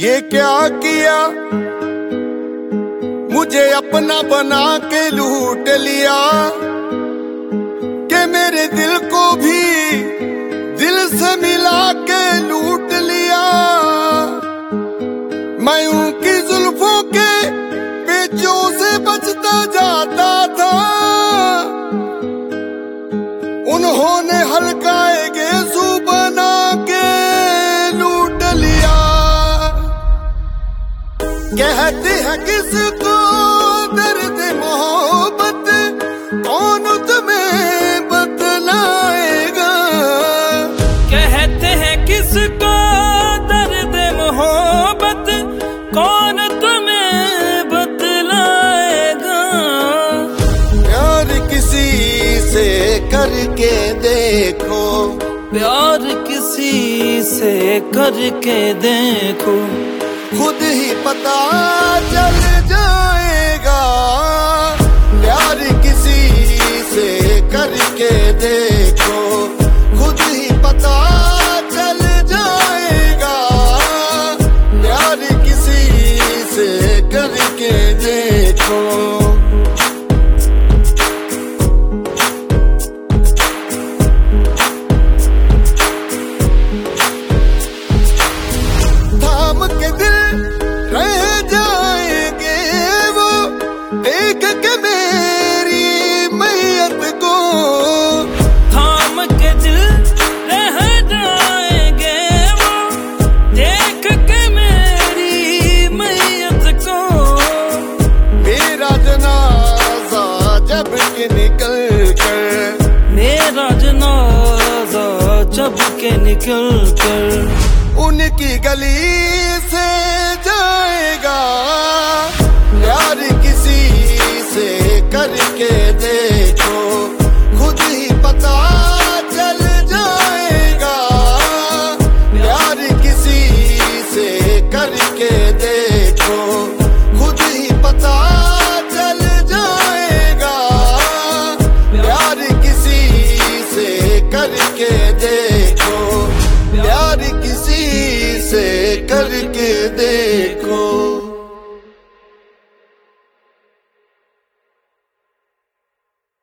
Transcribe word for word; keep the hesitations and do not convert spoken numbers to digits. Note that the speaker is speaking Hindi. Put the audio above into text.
ये क्या किया, मुझे अपना बना के लूट लिया, कि मेरे दिल को भी दिल से मिला के लूट लिया। मैं उनकी जुल्फों के पेचों से बचता जाता था, उन्होंने हल्का गेसू बना के लूट लिया। कहते हैं किसको दर्द मोहब्बत, कौन तुम्हें बतलाएगा। कहते हैं किसको दर्द मोहब्बत, कौन तुम्हें बतलाएगा। प्यार किसी से करके देखो, प्यार किसी से करके देखो, खुद ही पता चल जाएगा। प्यार किसी से करके देखो, खुद ही पता चल जाएगा। प्यार किसी से करके देखो। थाम के दिल रह जाएंगे वो, देख के मेरी मैयत को। थाम के दिल रह जाएंगे वो, देख के मेरी मैयत को। मेरा जनाजा जब के निकल कर, मेरा जनाजा जब के निकल कर, उनकी गली से जाएगा। प्यार किसी से करके देखो, खुद ही पता चल जाएगा। प्यार किसी से करके देखो, खुद ही पता चल जाएगा। प्यार किसी से करके देखो, प्यार किसी से करके